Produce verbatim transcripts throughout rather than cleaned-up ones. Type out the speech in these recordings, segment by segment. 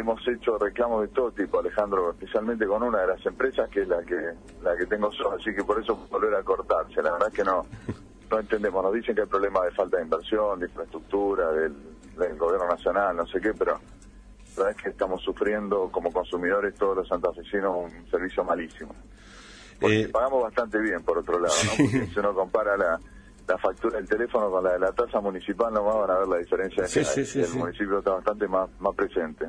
hemos hecho reclamos de todo tipo, Alejandro, especialmente con una de las empresas que es la que la que tengo yo, así que por eso volver a cortarse. La verdad es que no no entendemos, nos dicen que hay problemas de falta de inversión, de infraestructura, del, del gobierno nacional, no sé qué, pero la verdad es que estamos sufriendo como consumidores todos los santafesinos un servicio malísimo. Porque eh, pagamos bastante bien, por otro lado, sí. ¿no? Porque si uno compara la, la factura del teléfono con la de la tasa municipal, nomás van a ver la diferencia. Sí, de sí, que sí, el sí. municipio está bastante más, más presente.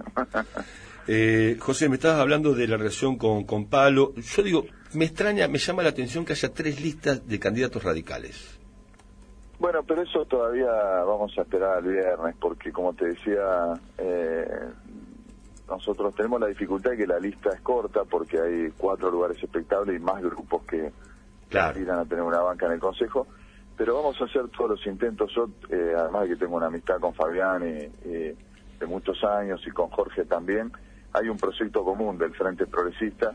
eh, José, me estabas hablando de la relación con, con Palo. Yo digo, me extraña, me llama la atención que haya tres listas de candidatos radicales. Bueno, pero eso todavía vamos a esperar al viernes, porque como te decía, eh, nosotros tenemos la dificultad de que la lista es corta, porque hay cuatro lugares expectables y más grupos que claro. aspiran a tener una banca en el Consejo, pero vamos a hacer todos los intentos. Yo, eh, además de que tengo una amistad con Fabián y, y de muchos años, y con Jorge también, hay un proyecto común del Frente Progresista.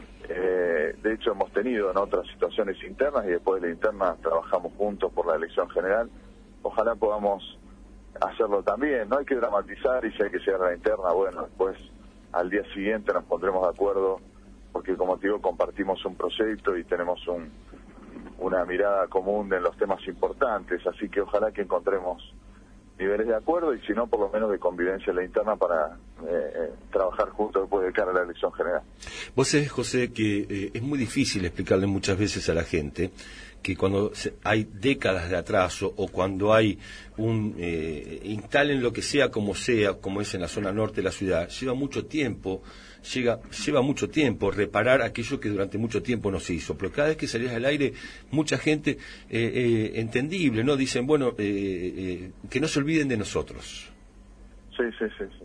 Eh, de hecho, hemos tenido en otras situaciones internas y después de la interna trabajamos juntos por la elección general. Ojalá podamos hacerlo también. No hay que dramatizar, y si hay que llegar a la interna, bueno, después al día siguiente nos pondremos de acuerdo, porque como te digo, compartimos un proyecto y tenemos un, una mirada común en los temas importantes, así que ojalá que encontremos niveles de acuerdo y si no, por lo menos de convivencia en la interna para eh, eh, trabajar juntos después de cara a la elección general. Vos sabés, José, que eh, es muy difícil explicarle muchas veces a la gente que cuando se, hay décadas de atraso o cuando hay un eh, instalen lo que sea como sea, como es en la zona norte de la ciudad, lleva mucho tiempo, llega, lleva mucho tiempo reparar aquello que durante mucho tiempo no se hizo. Pero cada vez que salías al aire, mucha gente, eh, eh, entendible, ¿no? Dicen, bueno, eh, eh, que no se olviden de nosotros. Sí, sí, sí, sí.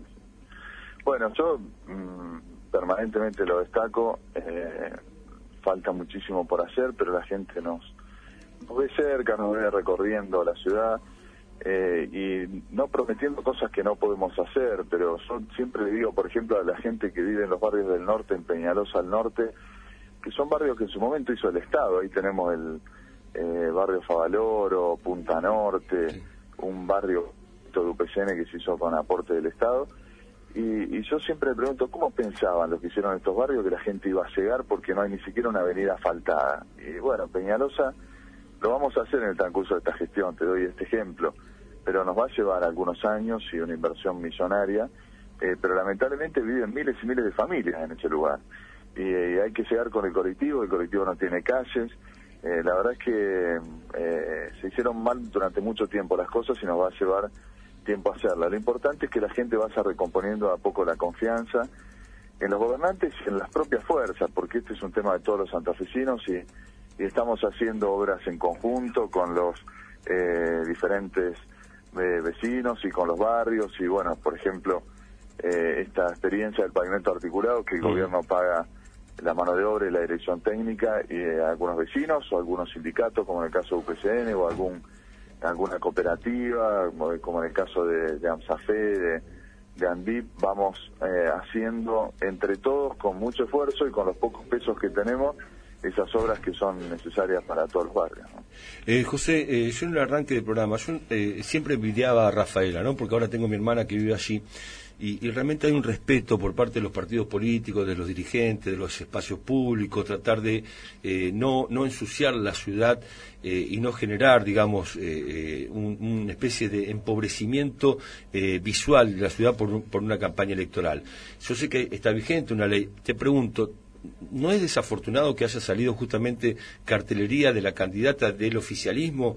Bueno, yo mmm, permanentemente lo destaco, eh, falta muchísimo por hacer, pero la gente nos nos ve cerca, nos ve recorriendo la ciudad eh, y no prometiendo cosas que no podemos hacer, pero yo siempre le digo, por ejemplo, a la gente que vive en los barrios del norte, en Peñalosa al norte, que son barrios que en su momento hizo el Estado. Ahí tenemos el eh, barrio Favaloro, Punta Norte, sí. un barrio de U P C N que se hizo con aporte del Estado. Y, y yo siempre me pregunto, ¿cómo pensaban los que hicieron estos barrios que la gente iba a llegar porque no hay ni siquiera una avenida asfaltada? Y bueno, Peñalosa lo vamos a hacer en el transcurso de esta gestión, te doy este ejemplo, pero nos va a llevar algunos años y una inversión millonaria, eh, pero lamentablemente viven miles y miles de familias en ese lugar. Y, y hay que llegar con el colectivo, el colectivo no tiene calles. Eh, la verdad es que eh, se hicieron mal durante mucho tiempo las cosas y nos va a llevar tiempo a hacerla. Lo importante es que la gente vaya recomponiendo a poco la confianza en los gobernantes y en las propias fuerzas, porque este es un tema de todos los santafesinos y, y estamos haciendo obras en conjunto con los eh, diferentes eh, vecinos y con los barrios. Y bueno, por ejemplo, eh, esta experiencia del pavimento articulado, que el mm. gobierno paga la mano de obra y la dirección técnica, y eh, algunos vecinos o algunos sindicatos, como en el caso de U P C N, o algún alguna cooperativa, como en el caso de, de AMSAFE, de, de ANDIP, vamos eh, haciendo entre todos, con mucho esfuerzo y con los pocos pesos que tenemos, esas obras que son necesarias para todos los barrios, ¿no? Eh, José, eh, yo en el arranque del programa, yo eh, siempre envidiaba a Rafaela, ¿no? Porque ahora tengo mi hermana que vive allí, y, y realmente hay un respeto por parte de los partidos políticos, de los dirigentes, de los espacios públicos, tratar de eh, no, no ensuciar la ciudad eh, y no generar, digamos, eh, eh, un, una especie de empobrecimiento eh, visual de la ciudad por, por una campaña electoral. Yo sé que está vigente una ley, te pregunto, ¿no es desafortunado que haya salido justamente cartelería de la candidata del oficialismo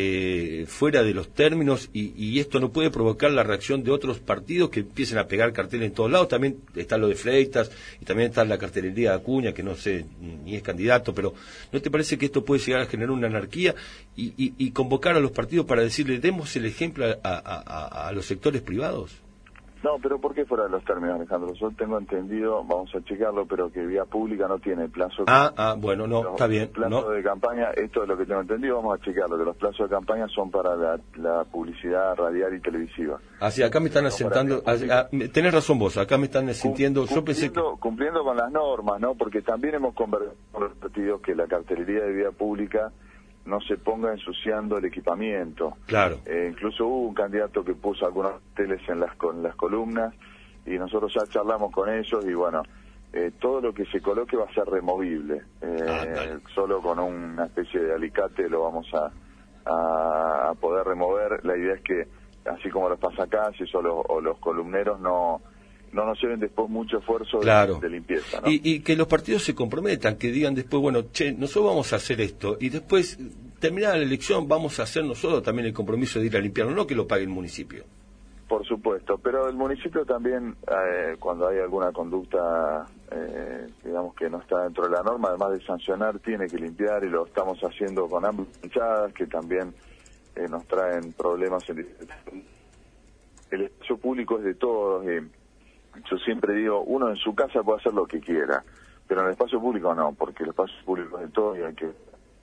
eh, fuera de los términos y, y esto no puede provocar la reacción de otros partidos que empiecen a pegar carteles en todos lados? También está lo de Freitas y también está la cartelería de Acuña, que no sé ni es candidato, pero ¿no te parece que esto puede llegar a generar una anarquía y, y, y convocar a los partidos para decirle, demos el ejemplo a, a, a, a los sectores privados? No, pero ¿por qué fuera de los términos, Alejandro? Yo tengo entendido, vamos a checarlo, pero que vía pública no tiene plazo. Ah, ah, bueno, no, los, está bien. Plazo no. de campaña, esto es lo que tengo entendido, vamos a checarlo, que los plazos de campaña son para la, la publicidad radial y televisiva. Así, acá me están no asentando, a, a, tenés razón vos, acá me están sintiendo, yo pensé que... Cumpliendo con las normas, ¿no? Porque también hemos conversado con los partidos que la cartelería de vía pública no se ponga ensuciando el equipamiento. Claro. Eh, incluso hubo un candidato que puso algunos carteles en las, con las columnas, y nosotros ya charlamos con ellos y bueno, eh, todo lo que se coloque va a ser removible, eh, ah, solo con una especie de alicate lo vamos a, a, a poder remover. La idea es que, así como los pasacalles o los, o los columneros, no no nos lleven después mucho esfuerzo claro. de, de limpieza, ¿no? Y, y que los partidos se comprometan, que digan después, bueno, che, nosotros vamos a hacer esto, y después, terminada la elección, vamos a hacer nosotros también el compromiso de ir a limpiarlo, no que lo pague el municipio. Por supuesto, pero el municipio también, eh, cuando hay alguna conducta, eh, digamos que no está dentro de la norma, además de sancionar, tiene que limpiar, y lo estamos haciendo con ambas hinchadas, que también eh, nos traen problemas. En el espacio público es de todos, y yo siempre digo, uno en su casa puede hacer lo que quiera, pero en el espacio público no, porque el espacio público es de todos y hay que...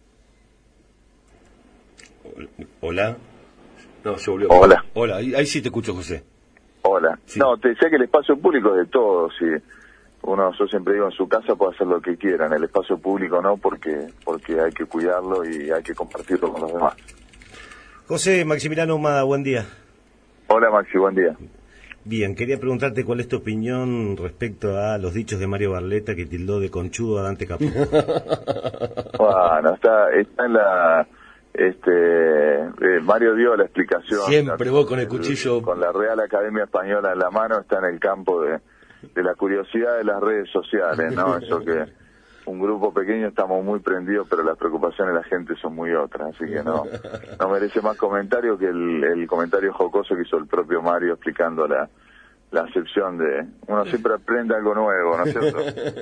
Hola. No, se volvió. Hola. Hola, ahí, ahí sí te escucho, José. Hola. Sí. No, te decía que el espacio público es de todos, y uno, yo siempre digo, en su casa puede hacer lo que quiera, en el espacio público no, porque porque hay que cuidarlo y hay que compartirlo con los demás. José, Maximiliano Humada, buen día. Hola Maxi, buen día. Bien, quería preguntarte cuál es tu opinión respecto a los dichos de Mario Barletta, que tildó de conchudo a Dante Capó. Bueno, está, está en la... Este eh, Mario dio la explicación. Siempre la, vos con el cuchillo... Con la Real Academia Española en la mano, está en el campo de, de la curiosidad de las redes sociales, ¿no? Eso que un grupo pequeño estamos muy prendidos, pero las preocupaciones de la gente son muy otras, así que no no merece más comentario que el, el comentario jocoso que hizo el propio Mario explicando la, la acepción de... Uno siempre aprende algo nuevo, ¿no es cierto?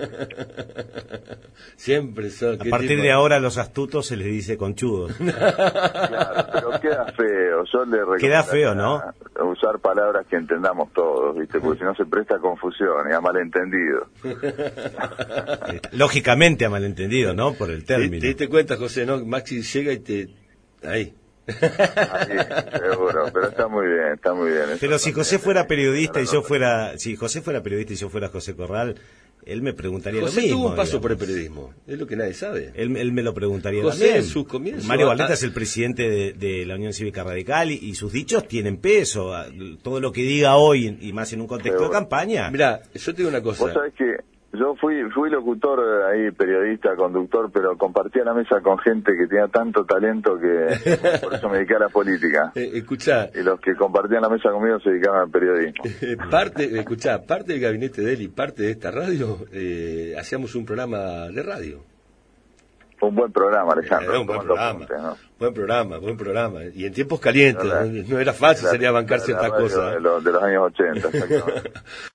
Siempre. So, a partir tipo? de ahora a los astutos se les dice conchudos. Claro, pero queda feo. Yo le recomiendo queda feo, ¿no? Usar palabras que entendamos todos, ¿viste? Porque si no se presta a confusión y a malentendido. Lógicamente a malentendido, ¿no? Por el término. ¿Te, te diste cuenta, José, no? Maxi llega y te... Ahí. Ahí, seguro, pero está muy bien, está muy bien. Pero si José fuera periodista y yo fuera... Si José fuera periodista y yo fuera José Corral... Él me preguntaría José lo mismo. tuvo un paso digamos. por el periodismo, es lo que nadie sabe. Él, él me lo preguntaría José también. en sus comienzos. Mario Barletta es el presidente de, de la Unión Cívica Radical y, y sus dichos tienen peso. Todo lo que diga hoy, y más en un contexto Pero, de campaña. Mira, yo te digo una cosa. Vos sabés que yo fui fui locutor ahí, periodista, conductor, pero compartía la mesa con gente que tenía tanto talento que por eso me dediqué a la política. Eh, escuchá. Y los que compartían la mesa conmigo se dedicaban al periodismo. Eh, parte, escuchá, parte del gabinete de él y parte de esta radio, eh, hacíamos un programa de radio. Fue un buen programa, Alejandro. Eh, un buen programa, apuntes, ¿no? buen programa, buen programa. Y en tiempos calientes, no, no era fácil salir a bancar ciertas cosas. De los, de los años ochenta, exactamente.